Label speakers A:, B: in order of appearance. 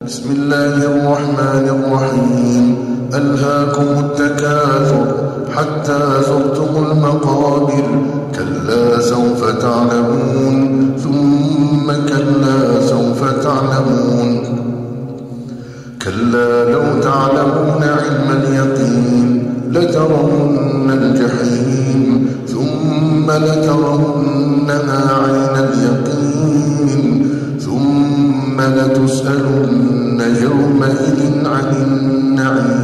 A: بسم الله الرحمن الرحيم. ألهاكم التكاثر حتى زرتم المقابر. كلا سوف تعلمون ثم كلا سوف تعلمون. كلا لو تعلمون علم اليقين لترون الجحيم ثم لترونها عين اليقين ثم لتسألن يومئذ عن النعيم.